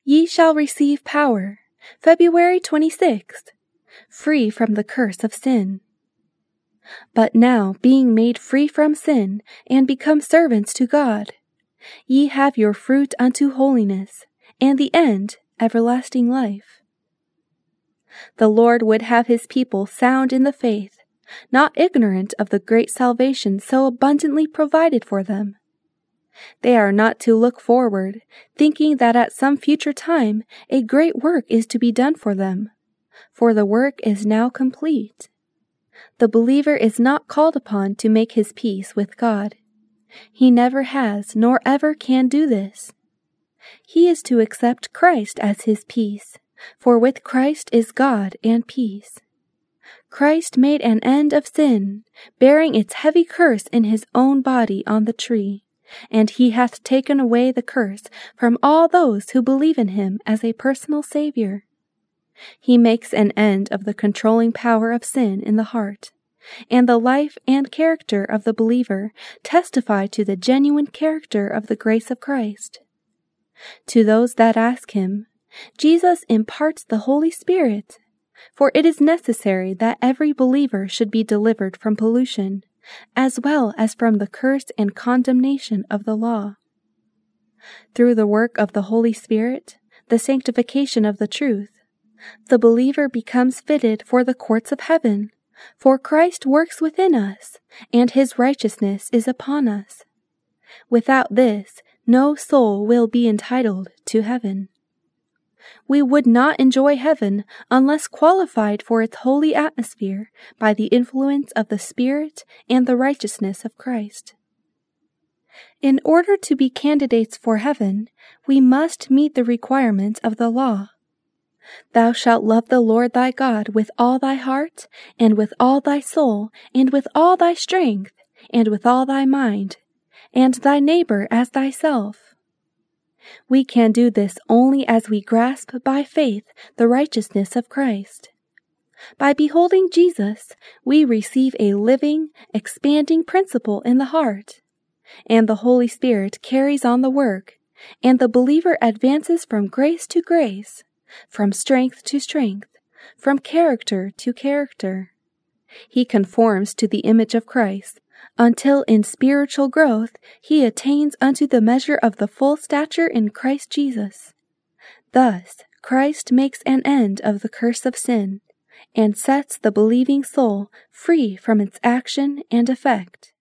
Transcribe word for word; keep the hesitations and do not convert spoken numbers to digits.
Ye shall receive power, February twenty-sixth, free from the curse of sin. But now, being made free from sin, and become servants to God, ye have your fruit unto holiness, and the end everlasting life. The Lord would have his people sound in the faith, not ignorant of the great salvation so abundantly provided for them. They are not to look forward, thinking that at some future time a great work is to be done for them, for the work is now complete. The believer is not called upon to make his peace with God. He never has nor ever can do this. He is to accept Christ as his peace, for with Christ is God and peace. Christ made an end of sin, bearing its heavy curse in his own body on the tree, and he hath taken away the curse from all those who believe in him as a personal Savior. He makes an end of the controlling power of sin in the heart, and the life and character of the believer testify to the genuine character of the grace of Christ. To those that ask him, Jesus imparts the Holy Spirit, for it is necessary that every believer should be delivered from pollution, as well as from the curse and condemnation of the law. Through the work of the Holy Spirit, the sanctification of the truth, the believer becomes fitted for the courts of heaven, for Christ works within us, and his righteousness is upon us. Without this, no soul will be entitled to heaven. We would not enjoy heaven unless qualified for its holy atmosphere by the influence of the Spirit and the righteousness of Christ. In order to be candidates for heaven, we must meet the requirements of the law. Thou shalt love the Lord thy God with all thy heart, and with all thy soul, and with all thy strength, and with all thy mind, and thy neighbor as thyself. We can do this only as we grasp by faith the righteousness of Christ. By beholding Jesus, we receive a living, expanding principle in the heart, and the Holy Spirit carries on the work, and the believer advances from grace to grace, from strength to strength, from character to character. He conforms to the image of Christ, until in spiritual growth he attains unto the measure of the full stature in Christ Jesus. Thus, Christ makes an end of the curse of sin, and sets the believing soul free from its action and effect.